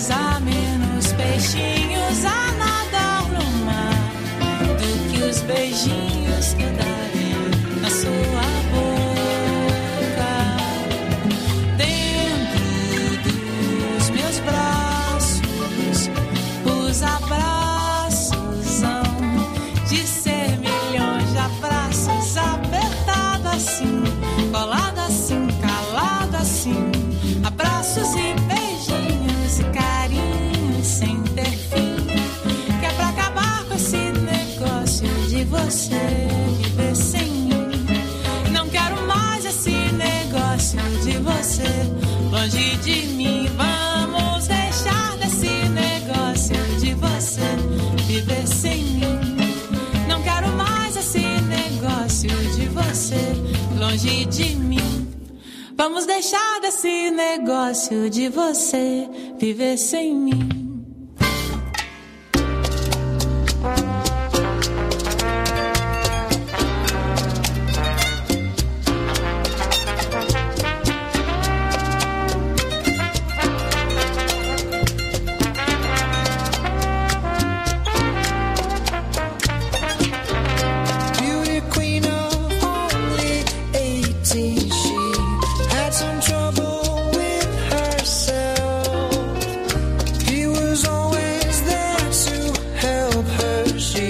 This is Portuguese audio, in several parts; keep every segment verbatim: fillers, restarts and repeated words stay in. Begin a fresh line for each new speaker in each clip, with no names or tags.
vezes há menos peixinhos a nadar no mar do que os beijinhos que eu daria na sua boca. Dentro dos meus braços, os abraços hão de ser milhões de abraços, apertado assim, colado assim, calado assim, abraços e beijinhos e carinhos sem ter fim, que é pra acabar com esse negócio de você viver sem mim. Não quero mais esse negócio de você longe de mim. Vamos deixar desse negócio de você viver sem mim. Não quero mais esse negócio de você longe de mim. Vamos deixar desse negócio de você viver sem mim.
He was always there to help her. She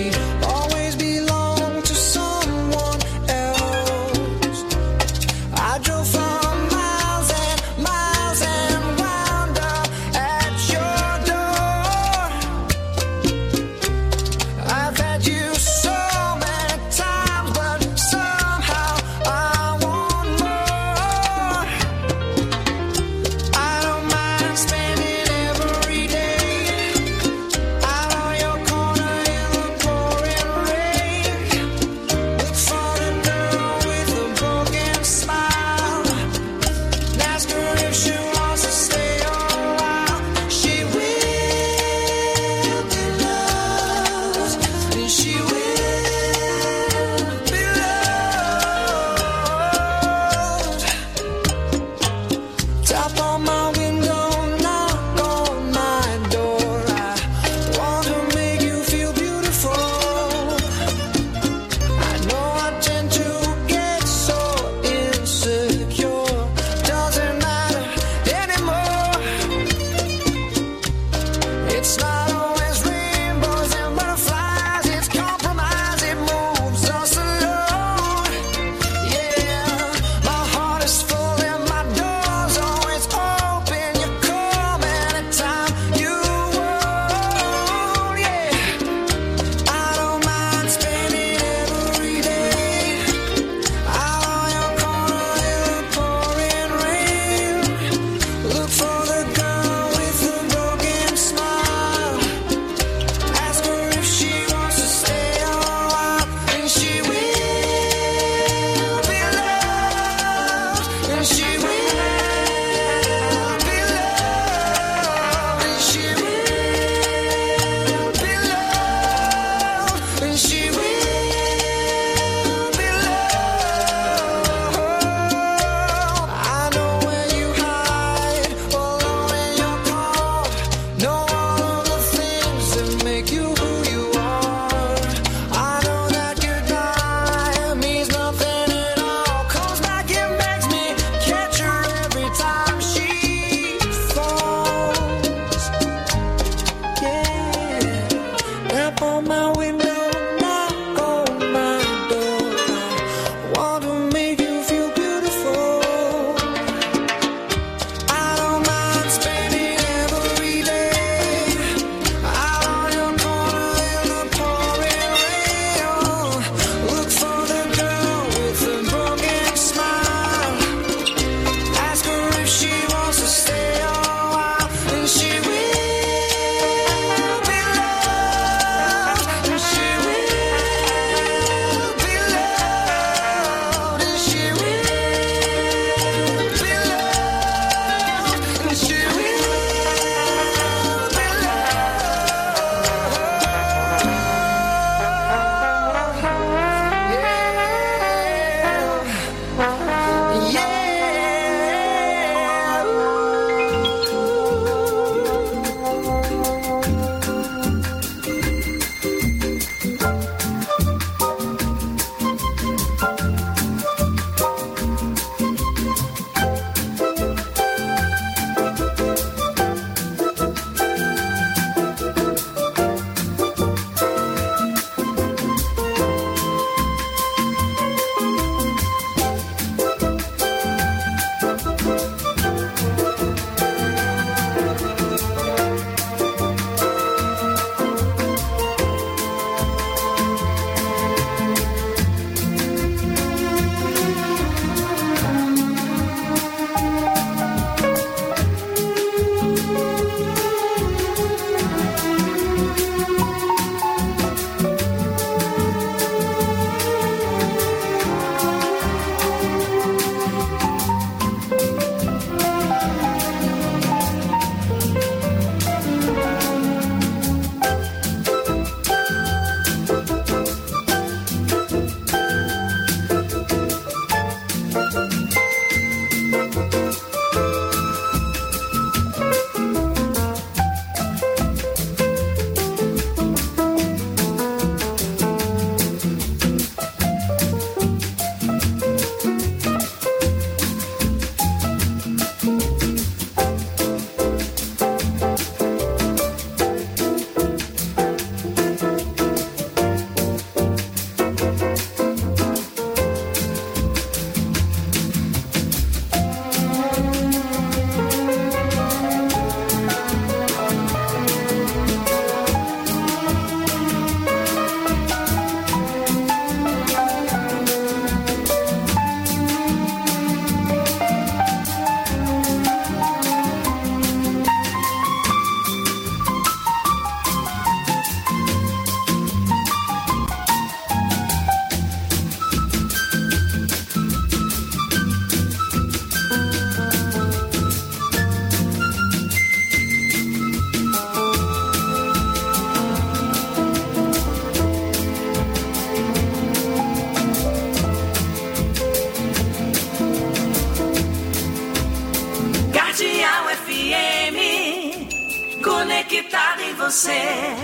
você.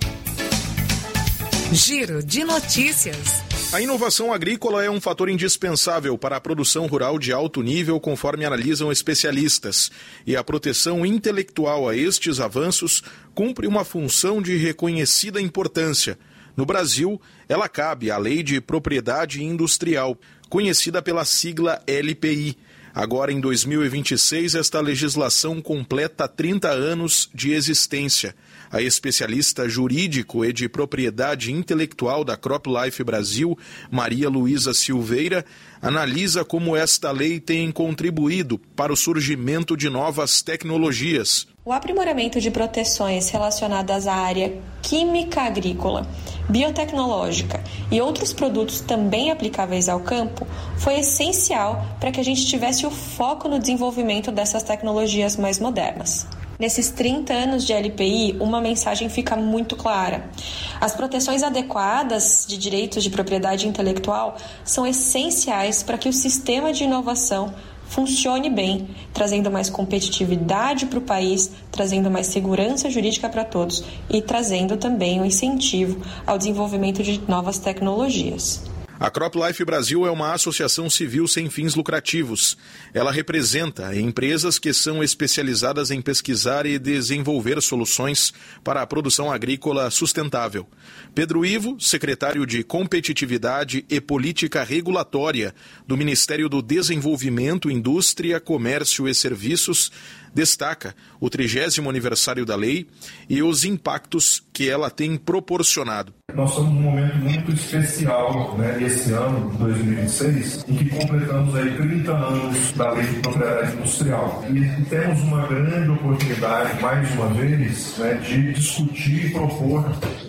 Giro de notícias.
A inovação agrícola é um fator indispensável para a produção rural de alto nível, conforme analisam especialistas. E a proteção intelectual a estes avanços cumpre uma função de reconhecida importância. No Brasil, ela cabe à Lei de Propriedade Industrial, conhecida pela sigla L P I. Agora, em dois mil e vinte e seis, esta legislação completa trinta anos de existência. A especialista jurídico e de propriedade intelectual da CropLife Brasil, Maria Luísa Silveira, analisa como esta lei tem contribuído para o surgimento de novas tecnologias.
O aprimoramento de proteções relacionadas à área química agrícola, biotecnológica e outros produtos também aplicáveis ao campo foi essencial para que a gente tivesse o foco no desenvolvimento dessas tecnologias mais modernas. Nesses trinta anos de L P I, uma mensagem fica muito clara. As proteções adequadas de direitos de propriedade intelectual são essenciais para que o sistema de inovação funcione bem, trazendo mais competitividade para o país, trazendo mais segurança jurídica para todos e trazendo também um incentivo ao desenvolvimento de novas tecnologias.
A CropLife Brasil é uma associação civil sem fins lucrativos. Ela representa empresas que são especializadas em pesquisar e desenvolver soluções para a produção agrícola sustentável. Pedro Ivo, secretário de Competitividade e Política Regulatória do Ministério do Desenvolvimento, Indústria, Comércio e Serviços, destaca o trigésimo aniversário da lei e os impactos que ela tem proporcionado.
Nós estamos num momento muito especial, né, esse ano, dois mil e vinte e seis, em que completamos aí trinta anos da Lei de Propriedade Industrial. E temos uma grande oportunidade, mais uma vez, né, de discutir e propor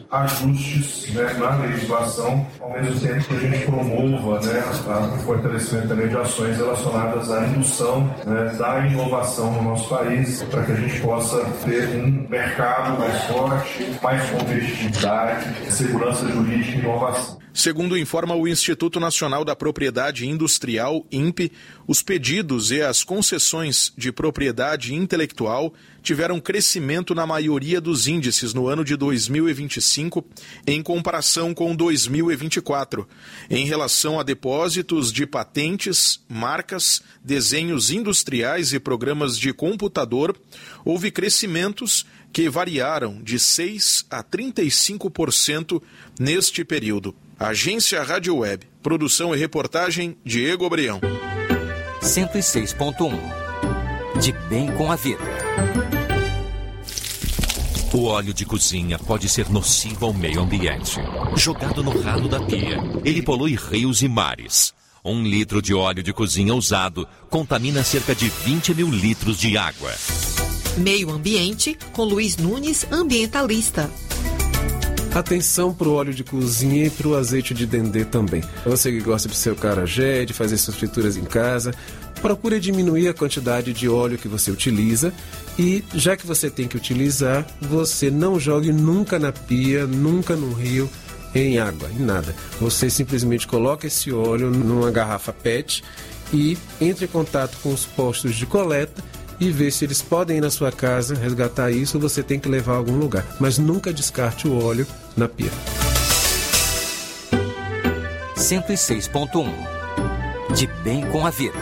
ajustes, né, na legislação, ao mesmo tempo que a gente promova, né, o fortalecimento também de ações relacionadas à indução, né, da inovação no nosso país, para que a gente possa ter um mercado mais forte, mais competitividade, segurança jurídica e inovação.
Segundo informa o Instituto Nacional da Propriedade Industrial, I N P E, os pedidos e as concessões de propriedade intelectual tiveram crescimento na maioria dos índices no ano de dois mil e vinte e cinco, em comparação com dois mil e vinte e quatro. Em relação a depósitos de patentes, marcas, desenhos industriais e programas de computador, houve crescimentos que variaram de seis a trinta e cinco por cento neste período. Agência Rádio Web. Produção e reportagem, Diego Obreão.
cento e seis ponto um. De bem com a vida. O óleo de cozinha pode ser nocivo ao meio ambiente. Jogado no ralo da pia, ele polui rios e mares. Um litro de óleo de cozinha usado contamina cerca de vinte mil litros de água.
Meio Ambiente, com Luiz Nunes, ambientalista.
Atenção para o óleo de cozinha e para o azeite de dendê também. Você que gosta de seu acarajé, de fazer suas frituras em casa, procure diminuir a quantidade de óleo que você utiliza e, já que você tem que utilizar, você não jogue nunca na pia, nunca no rio, em água, em nada. Você simplesmente coloca esse óleo numa garrafa P E T e entre em contato com os postos de coleta e ver se eles podem ir na sua casa resgatar isso, ou você tem que levar a algum lugar. Mas nunca descarte o óleo na pia.
cento e seis ponto um. De bem com a vida.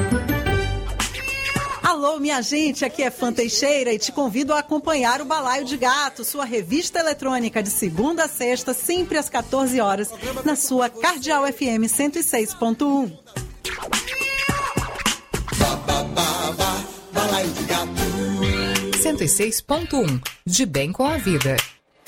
Alô, minha gente, aqui é Fã Teixeira e te convido a acompanhar o Balaio de Gato, sua revista eletrônica de segunda a sexta, sempre às quatorze horas, na sua Cardeal F M cento e seis ponto um.
cento e seis ponto um. De bem com a vida.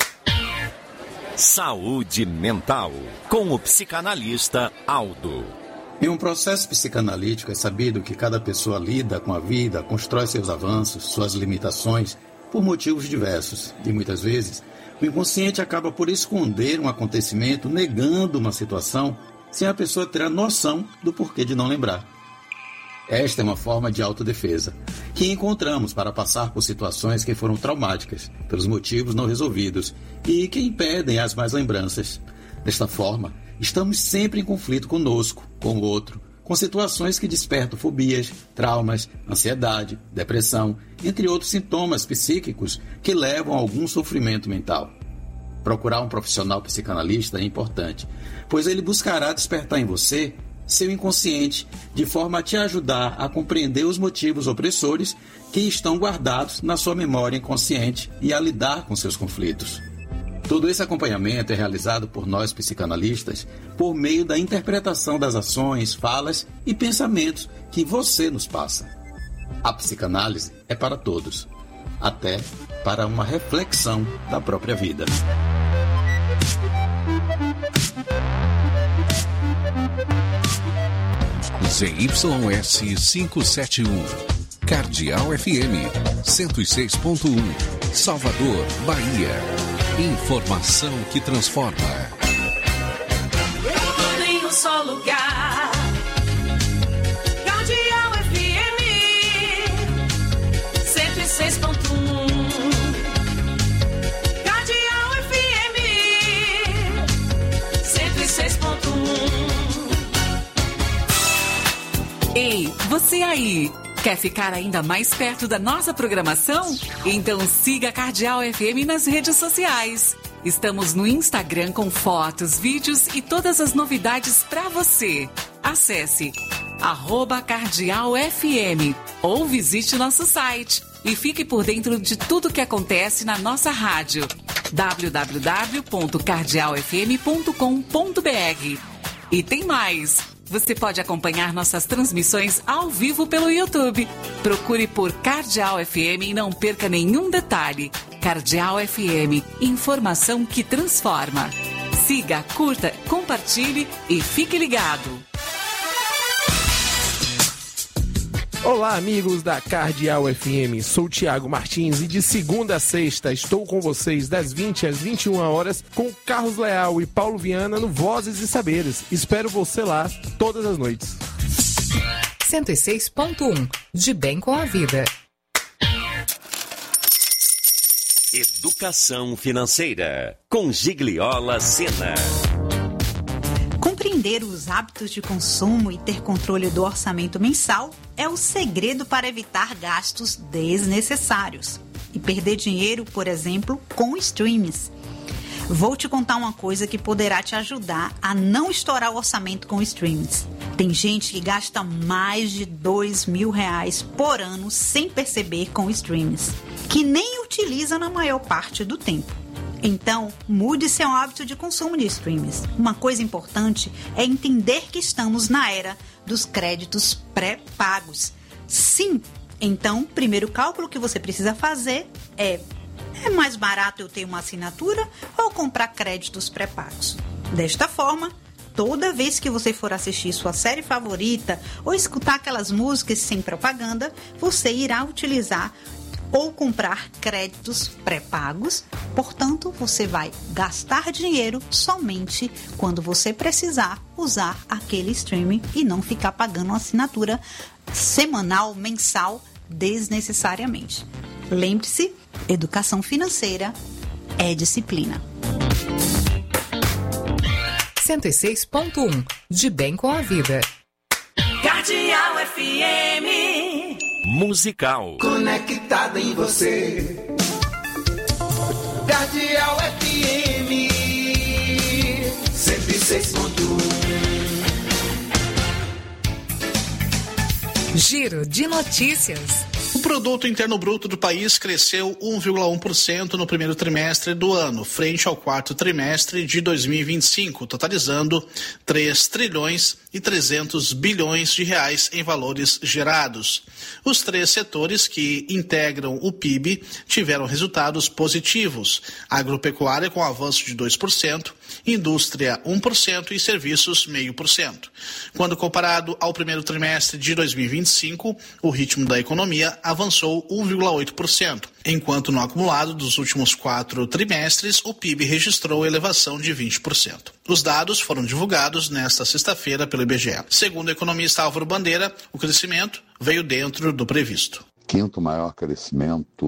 Saúde mental, com o psicanalista Aldo.
Em um processo psicanalítico é sabido que cada pessoa lida com a vida, constrói seus avanços, suas limitações, por motivos diversos. E muitas vezes, o inconsciente acaba por esconder um acontecimento, negando uma situação, sem a pessoa ter a noção do porquê de não lembrar. Esta é uma forma de autodefesa, que encontramos para passar por situações que foram traumáticas, pelos motivos não resolvidos, e que impedem as más lembranças. Desta forma, estamos sempre em conflito conosco, com o outro, com situações que despertam fobias, traumas, ansiedade, depressão, entre outros sintomas psíquicos que levam a algum sofrimento mental. Procurar um profissional psicanalista é importante, pois ele buscará despertar em você seu inconsciente, de forma a te ajudar a compreender os motivos opressores que estão guardados na sua memória inconsciente e a lidar com seus conflitos. Todo esse acompanhamento é realizado por nós psicanalistas por meio da interpretação das ações, falas e pensamentos que você nos passa. A psicanálise é para todos, até para uma reflexão da própria vida.
Z Y S quinhentos e setenta e um, Cardeal F M cento e seis ponto um, Salvador, Bahia. Informação que transforma.
Tudo em um só lugar. Cardeal F M cento e seis ponto um. Cardeal F M cento e seis ponto um.
Ei, você aí, quer ficar ainda mais perto da nossa programação? Então siga a Cardeal F M nas redes sociais. Estamos no Instagram com fotos, vídeos e todas as novidades para você. Acesse arroba Cardeal F M ou visite nosso site e fique por dentro de tudo que acontece na nossa rádio. w w w ponto cardeal f m ponto com ponto b r. E tem mais! Você pode acompanhar nossas transmissões ao vivo pelo YouTube. Procure por Cardeal F M e não perca nenhum detalhe. Cardeal F M, informação que transforma. Siga, curta, compartilhe e fique ligado.
Olá, amigos da Cardeal F M, sou Tiago Martins e de segunda a sexta estou com vocês das vinte às vinte e uma horas com Carlos Leal e Paulo Viana no Vozes e Saberes. Espero você lá todas as noites.
cento e seis ponto um, de bem com a vida.
Educação financeira, com Gigliola Sena.
Compreender os hábitos de consumo e ter controle do orçamento mensal é o segredo para evitar gastos desnecessários e perder dinheiro, por exemplo, com streams. Vou te contar uma coisa que poderá te ajudar a não estourar o orçamento com streams. Tem gente que gasta mais de dois mil reais por ano sem perceber com streams, que nem utiliza na maior parte do tempo. Então, mude seu hábito de consumo de streams. Uma coisa importante é entender que estamos na era dos créditos pré-pagos. Sim, então, o primeiro cálculo que você precisa fazer é: é mais barato eu ter uma assinatura ou comprar créditos pré-pagos? Desta forma, toda vez que você for assistir sua série favorita ou escutar aquelas músicas sem propaganda, você irá utilizar ou comprar créditos pré-pagos. Portanto, você vai gastar dinheiro somente quando você precisar usar aquele streaming e não ficar pagando uma assinatura semanal, mensal, desnecessariamente. Lembre-se, educação financeira é disciplina.
cento e seis ponto um, de bem com a vida.
Cardeal F M
Musical.
Conectado em você. Cardeal F M cento e seis ponto um.
Giro de notícias.
O produto interno bruto do país cresceu um vírgula um por cento no primeiro trimestre do ano, frente ao quarto trimestre de dois mil e vinte e cinco, totalizando três trilhões e trezentos bilhões de reais em valores gerados. Os três setores que integram o P I B tiveram resultados positivos: agropecuária com avanço de dois por cento, indústria um por cento e serviços zero vírgula cinco por cento. Quando comparado ao primeiro trimestre de dois mil e vinte e cinco, o ritmo da economia avançou um vírgula oito por cento, enquanto no acumulado dos últimos quatro trimestres o P I B registrou elevação de vinte por cento. Os dados foram divulgados nesta sexta-feira pelo I B G E. Segundo o economista Álvaro Bandeira, o crescimento veio dentro do previsto.
quinto maior crescimento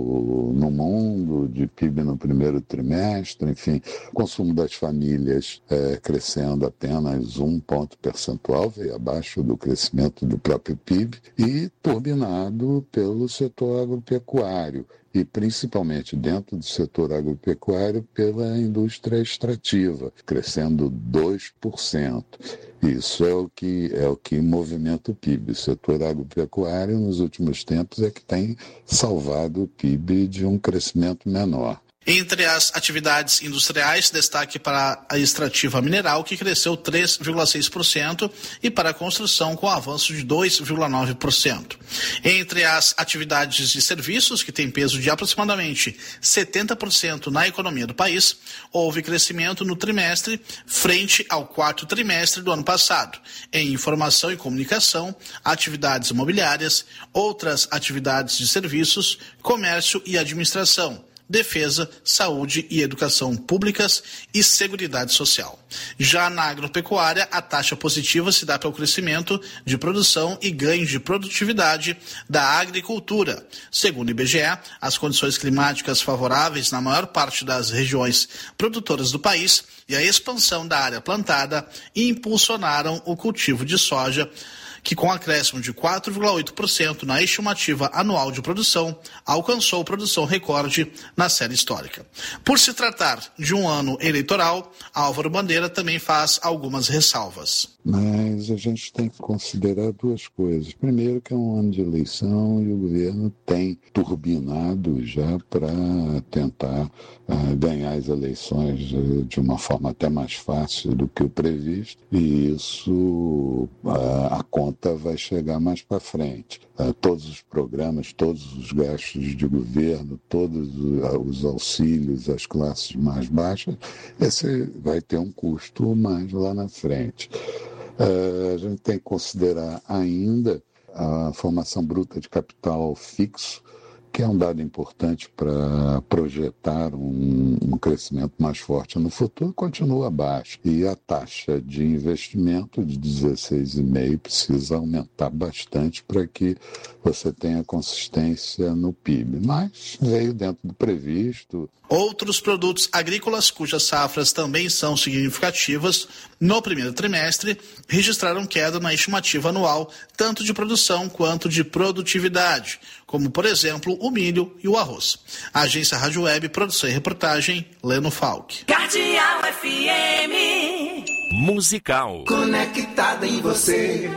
no mundo de P I B no primeiro trimestre, enfim, o consumo das famílias é, crescendo apenas um ponto percentual, veio abaixo do crescimento do próprio P I B, e turbinado pelo setor agropecuário, e principalmente dentro do setor agropecuário pela indústria extrativa, crescendo dois por cento. Isso é o que, é o que movimenta o P I B. O setor agropecuário, nos últimos tempos, é que tem salvado o P I B de um crescimento menor.
Entre as atividades industriais, destaque para a extrativa mineral, que cresceu três vírgula seis por cento, e para a construção, com avanço de dois vírgula nove por cento. Entre as atividades de serviços, que tem peso de aproximadamente setenta por cento na economia do país, houve crescimento no trimestre frente ao quarto trimestre do ano passado. Em informação e comunicação, atividades imobiliárias, outras atividades de serviços, comércio e administração, defesa, saúde e educação públicas e seguridade social. Já na agropecuária, a taxa positiva se dá pelo crescimento de produção e ganho de produtividade da agricultura. Segundo o I B G E, as condições climáticas favoráveis na maior parte das regiões produtoras do país e a expansão da área plantada impulsionaram o cultivo de soja, que com acréscimo de quatro vírgula oito por cento na estimativa anual de produção, alcançou produção recorde na série histórica. Por se tratar de um ano eleitoral, Álvaro Bandeira também faz algumas ressalvas.
Mas a gente tem que considerar duas coisas. Primeiro, que é um ano de eleição e o governo tem turbinado já para tentar uh, ganhar as eleições uh, de uma forma até mais fácil do que o previsto, e isso, uh, a conta vai chegar mais para frente. Uh, todos os programas, todos os gastos de governo, todos uh, os auxílios às classes mais baixas, esse vai ter um custo mais lá na frente. Uh, a gente tem que considerar ainda a formação bruta de capital fixo, que é um dado importante para projetar um, um crescimento mais forte no futuro, continua baixo. E a taxa de investimento de dezesseis vírgula cinco por cento precisa aumentar bastante para que você tenha consistência no P I B. Mas veio dentro do previsto.
Outros produtos agrícolas, cujas safras também são significativas, no primeiro trimestre, registraram queda na estimativa anual, tanto de produção quanto de produtividade, como, por exemplo, o milho e o arroz. A Agência Rádio Web, produção e reportagem, Leno Falck.
Cardeal F M.
Musical.
Conectada em você.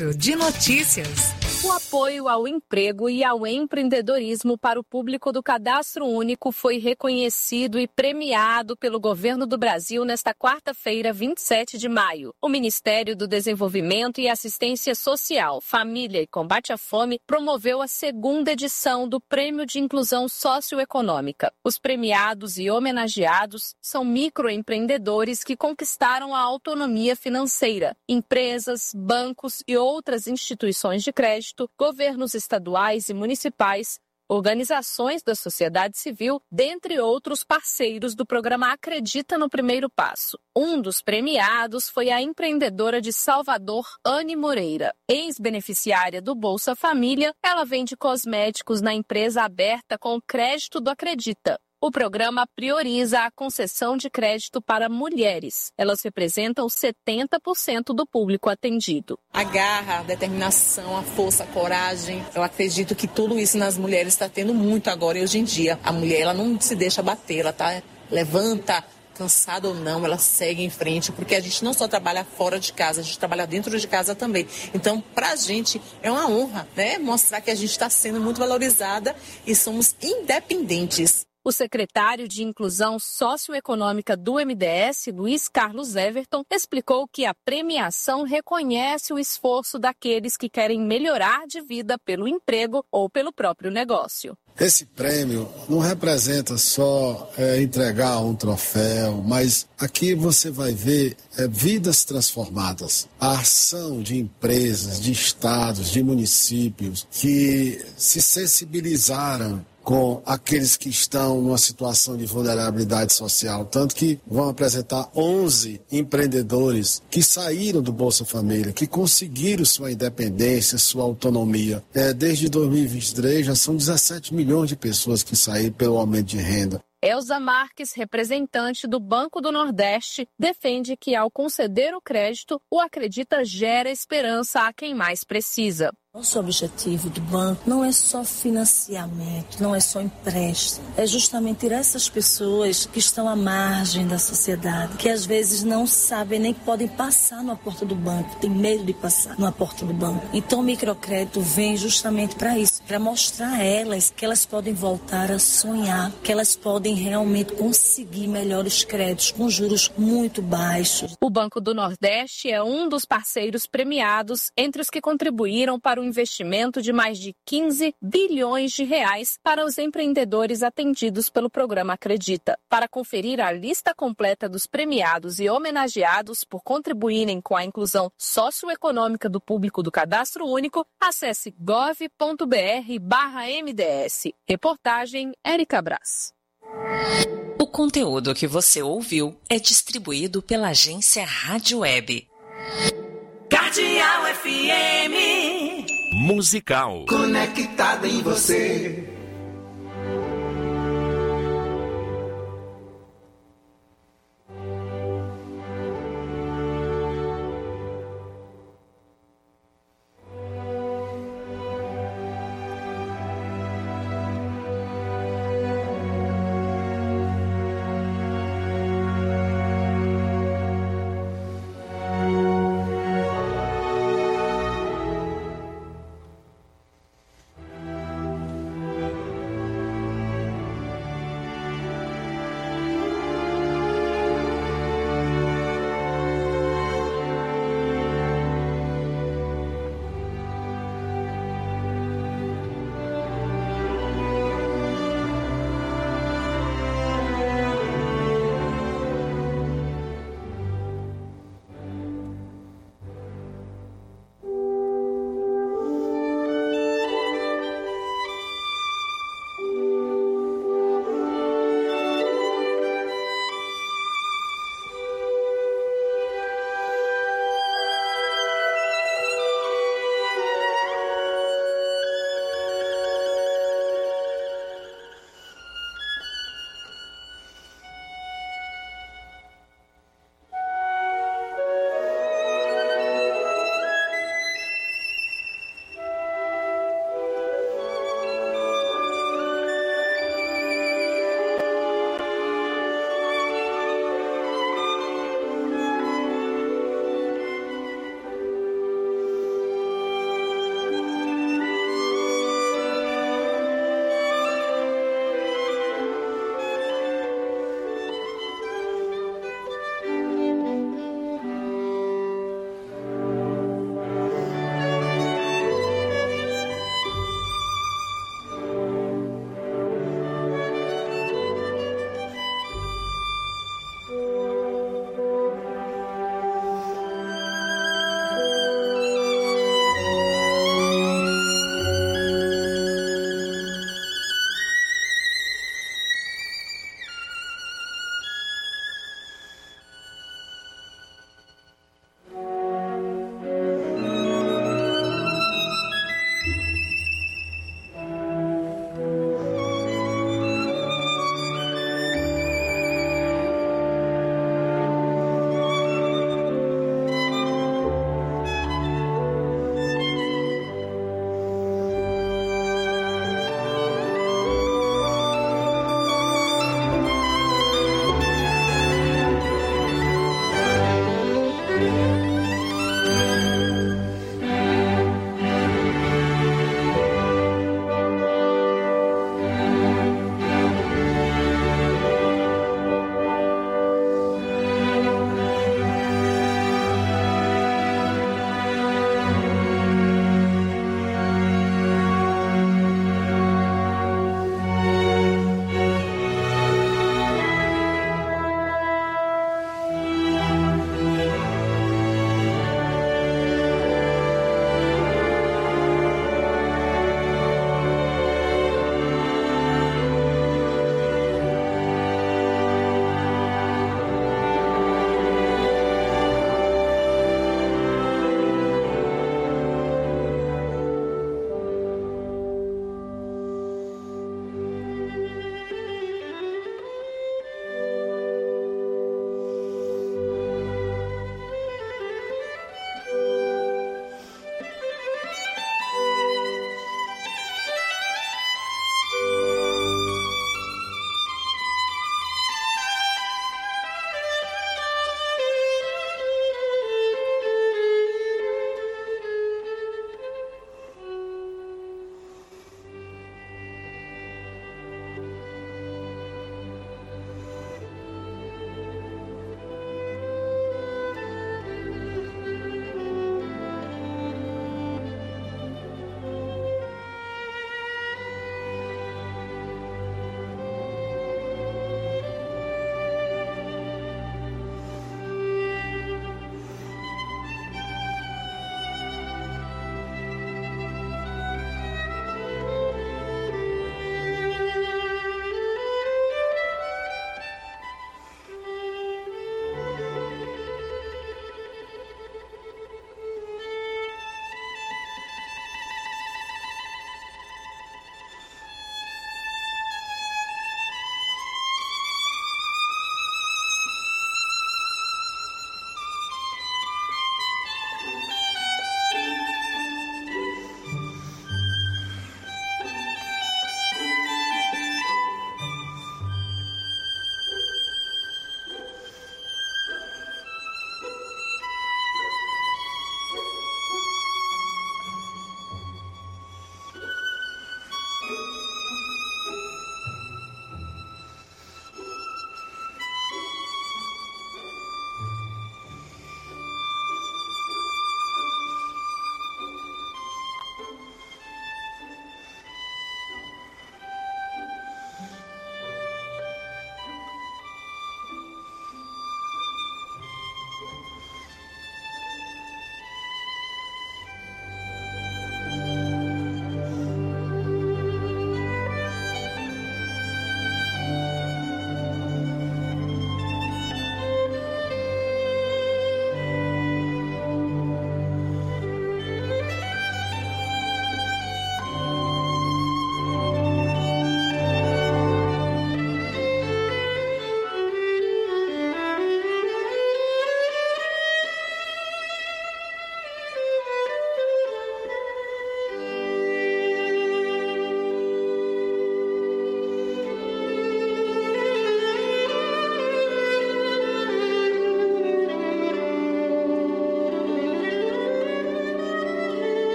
Giro de Notícias.
O apoio ao emprego e ao empreendedorismo para o público do Cadastro Único foi reconhecido e premiado pelo Governo do Brasil nesta quarta-feira, vinte e sete de maio. O Ministério do Desenvolvimento e Assistência Social, Família e Combate à Fome promoveu a segunda edição do Prêmio de Inclusão Socioeconômica. Os premiados e homenageados são microempreendedores que conquistaram a autonomia financeira, empresas, bancos e outras instituições de crédito, governos estaduais e municipais, organizações da sociedade civil, dentre outros parceiros do programa Acredita no Primeiro Passo. Um dos premiados foi a empreendedora de Salvador, Anne Moreira. Ex-beneficiária do Bolsa Família, ela vende cosméticos na empresa aberta com o crédito do Acredita. O programa prioriza a concessão de crédito para mulheres. Elas representam setenta por cento do público atendido.
A garra, a determinação, a força, a coragem. Eu acredito que tudo isso nas mulheres está tendo muito agora e hoje em dia. A mulher ela não se deixa bater, ela tá, levanta, cansada ou não, ela segue em frente, porque a gente não só trabalha fora de casa, a gente trabalha dentro de casa também. Então, para a gente é uma honra, né, mostrar que a gente está sendo muito valorizada e somos independentes.
O secretário de Inclusão Socioeconômica do M D S, Luiz Carlos Everton, explicou que a premiação reconhece o esforço daqueles que querem melhorar de vida pelo emprego ou pelo próprio negócio.
Esse prêmio não representa só é, entregar um troféu, mas aqui você vai ver é, vidas transformadas. A ação de empresas, de estados, de municípios que se sensibilizaram com aqueles que estão numa situação de vulnerabilidade social. Tanto que vão apresentar onze empreendedores que saíram do Bolsa Família, que conseguiram sua independência, sua autonomia. É, desde dois mil e vinte e três já são dezessete milhões de pessoas que saíram pelo aumento de renda.
Elza Marques, representante do Banco do Nordeste, defende que ao conceder o crédito, o Acredita gera esperança a quem mais precisa.
Nosso objetivo do banco não é só financiamento, não é só empréstimo. É justamente tirar essas pessoas que estão à margem da sociedade, que às vezes não sabem nem que podem passar na porta do banco, tem medo de passar na porta do banco. Então o microcrédito vem justamente para isso, para mostrar a elas que elas podem voltar a sonhar, que elas podem realmente conseguir melhores créditos com juros muito baixos.
O Banco do Nordeste é um dos parceiros premiados entre os que contribuíram para o investimento de mais de quinze bilhões de reais para os empreendedores atendidos pelo programa Acredita. Para conferir a lista completa dos premiados e homenageados por contribuírem com a inclusão socioeconômica do público do Cadastro Único, acesse gov ponto br barra M D S. Reportagem Érica Brás.
O conteúdo que você ouviu é distribuído pela agência Rádio Web.
Cardeal F M.
Musical.
Conectada em você.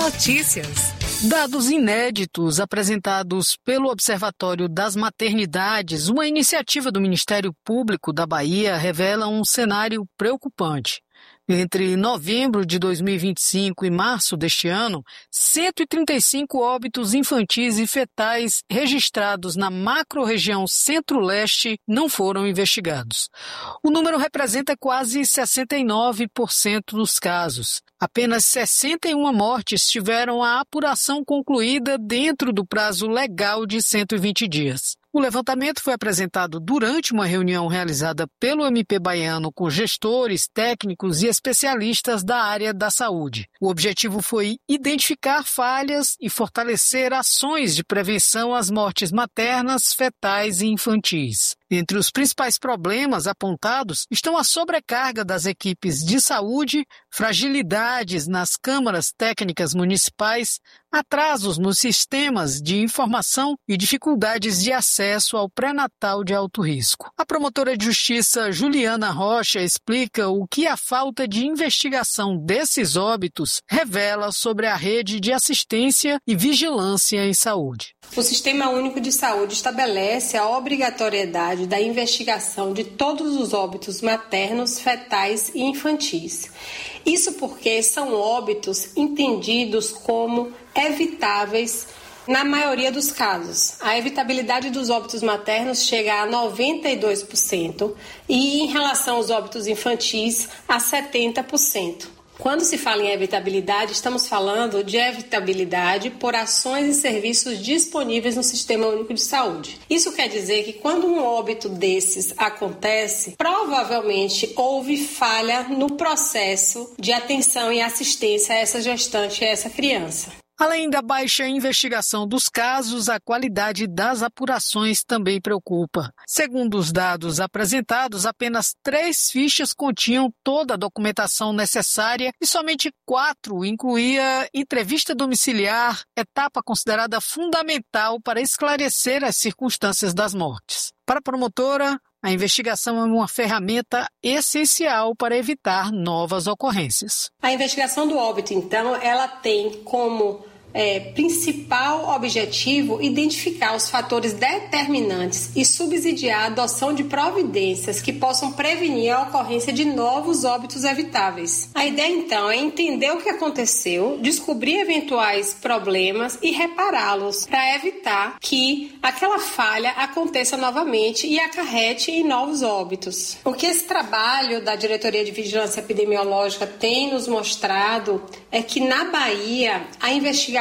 Notícias. Dados inéditos apresentados pelo Observatório das Maternidades, uma iniciativa do Ministério Público da Bahia, revela um cenário preocupante. Entre novembro de dois mil e vinte e cinco e março deste ano, cento e trinta e cinco óbitos infantis e fetais registrados na macro-região Centro-Leste não foram investigados. O número representa quase sessenta e nove por cento dos casos. Apenas sessenta e uma mortes tiveram a apuração concluída dentro do prazo legal de cento e vinte dias. O levantamento foi apresentado durante uma reunião realizada pelo M P baiano com gestores, técnicos e especialistas da área da saúde. O objetivo foi identificar falhas e fortalecer ações de prevenção às mortes maternas, fetais e infantis. Entre os principais problemas apontados estão a sobrecarga das equipes de saúde, fragilidades nas câmaras técnicas municipais, atrasos nos sistemas de informação e dificuldades de acesso ao pré-natal de alto risco. A promotora de justiça Juliana Rocha explica o que a falta de investigação desses óbitos revela sobre a rede de assistência e vigilância em saúde.
O Sistema Único de Saúde estabelece a obrigatoriedade da investigação de todos os óbitos maternos, fetais e infantis. Isso porque são óbitos entendidos como evitáveis na maioria dos casos. A evitabilidade dos óbitos maternos chega a noventa e dois por cento e, em relação aos óbitos infantis, a setenta por cento. Quando se fala em evitabilidade, estamos falando de evitabilidade por ações e serviços disponíveis no Sistema Único de Saúde. Isso quer dizer que quando um óbito desses acontece, provavelmente houve falha no processo de atenção e assistência a essa gestante e a essa criança.
Além da baixa investigação dos casos, a qualidade das apurações também preocupa. Segundo os dados apresentados, apenas três fichas continham toda a documentação necessária e somente quatro incluía entrevista domiciliar, etapa considerada fundamental para esclarecer as circunstâncias das mortes. Para a promotora, a investigação é uma ferramenta essencial para evitar novas ocorrências.
A investigação do óbito, então, ela tem como é, principal objetivo identificar os fatores determinantes e subsidiar a adoção de providências que possam prevenir a ocorrência de novos óbitos evitáveis. A ideia, então, é entender o que aconteceu, descobrir eventuais problemas e repará-los para evitar que aquela falha aconteça novamente e acarrete em novos óbitos. O que esse trabalho da Diretoria de Vigilância Epidemiológica tem nos mostrado é que na Bahia a investigação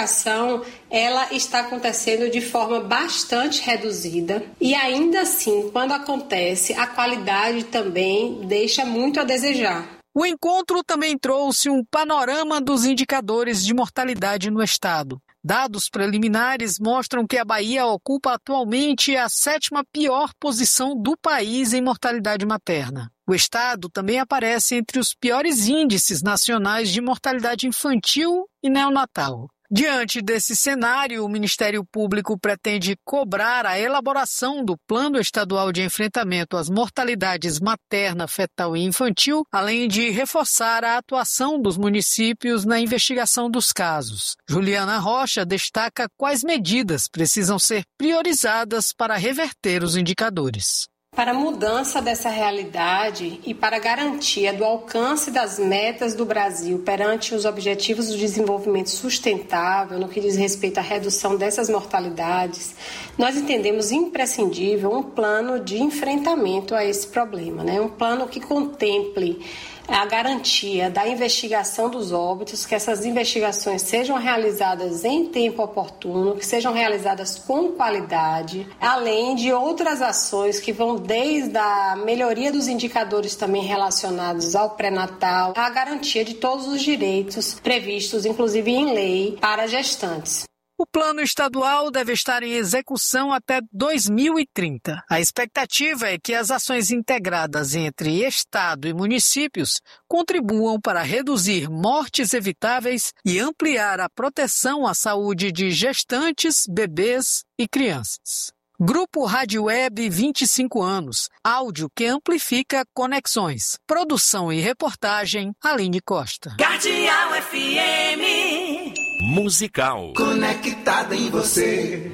ela está acontecendo de forma bastante reduzida e ainda assim, quando acontece, a qualidade também deixa muito a desejar.
O encontro também trouxe um panorama dos indicadores de mortalidade no estado. Dados preliminares mostram que a Bahia ocupa atualmente a sétima pior posição do país em mortalidade materna. O estado também aparece entre os piores índices nacionais de mortalidade infantil e neonatal. Diante desse cenário, o Ministério Público pretende cobrar a elaboração do Plano Estadual de Enfrentamento às Mortalidades Materna, Fetal e Infantil, além de reforçar a atuação dos municípios na investigação dos casos. Juliana Rocha destaca quais medidas precisam ser priorizadas para reverter os indicadores.
Para a mudança dessa realidade e para a garantia do alcance das metas do Brasil perante os objetivos do desenvolvimento sustentável, no que diz respeito à redução dessas mortalidades, nós entendemos imprescindível um plano de enfrentamento a esse problema, né? Um plano que contemple a garantia da investigação dos óbitos, que essas investigações sejam realizadas em tempo oportuno, que sejam realizadas com qualidade, além de outras ações que vão desde a melhoria dos indicadores também relacionados ao pré-natal, à garantia de todos os direitos previstos, inclusive em lei, para gestantes.
O plano estadual deve estar em execução até dois mil e trinta. A expectativa é que as ações integradas entre Estado e municípios contribuam para reduzir mortes evitáveis e ampliar a proteção à saúde de gestantes, bebês e crianças. Grupo Rádio Web vinte e cinco anos, áudio que amplifica conexões. Produção e reportagem, Aline Costa.
Cardeal F M.
musical.
Conectada em você.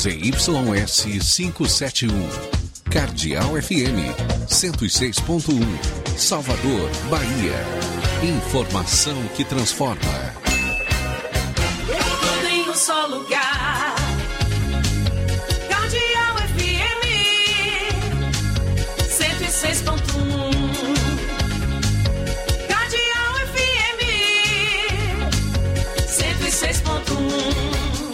Z Y S quinhentos e setenta e um. Cardeal F M cento e seis ponto um. Salvador, Bahia. Informação que transforma.
Tudo em um só lugar. Cardeal F M cento e seis ponto um. Cardeal F M cento e seis ponto um.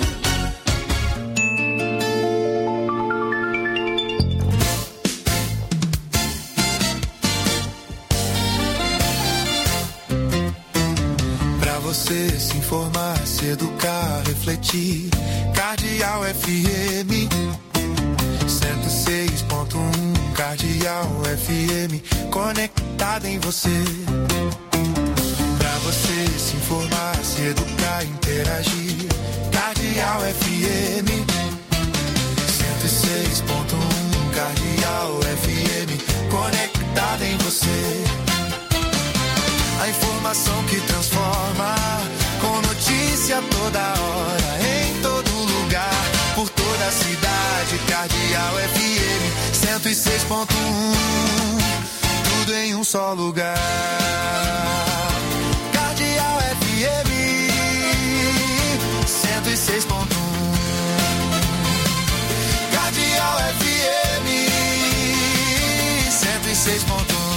Você se informar, se educar, refletir. Cardeal F M cento e seis ponto um. Cardeal F M conectada em você. Pra você se informar, se educar, interagir. Cardeal F M cento e seis ponto um. Cardeal F M conectada em você. A informação que transforma, com notícia toda hora, em todo lugar, por toda a cidade. Cardeal F M cento e seis ponto um, tudo em um só lugar. Cardeal F M cento e seis ponto um. Cardeal F M cento e seis ponto um.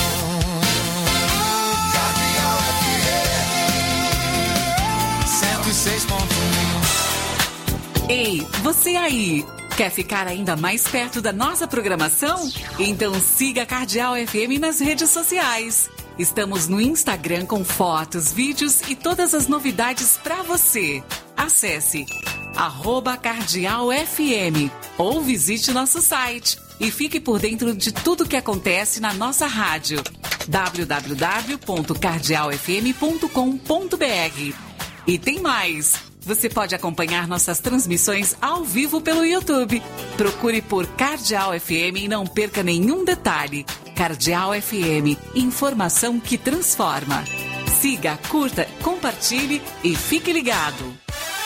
Ei, você aí! Quer ficar ainda mais perto da nossa programação? Então siga a Cardeal F M nas redes sociais. Estamos no Instagram com fotos, vídeos e todas as novidades para você. Acesse arroba Cardeal F M ou visite nosso site e fique por dentro de tudo que acontece na nossa rádio. w w w ponto cardeal f m ponto com ponto b r. E tem mais! Você pode acompanhar nossas transmissões ao vivo pelo YouTube. Procure por Cardeal F M e não perca nenhum detalhe. Cardeal F M, informação que transforma. Siga, curta, compartilhe e fique ligado.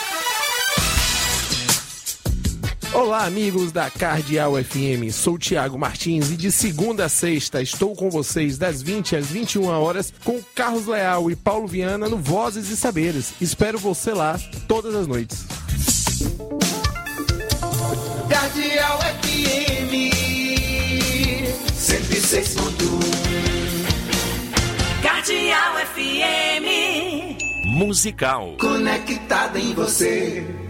Olá, amigos da Cardeal F M, sou Tiago Martins e de segunda a sexta estou com vocês das vinte às vinte e uma horas com Carlos Leal e Paulo Viana no Vozes e Saberes. Espero você lá todas as noites.
Cardeal F M cento e seis ponto um.
Cardeal F M
Musical.
Conectada em você.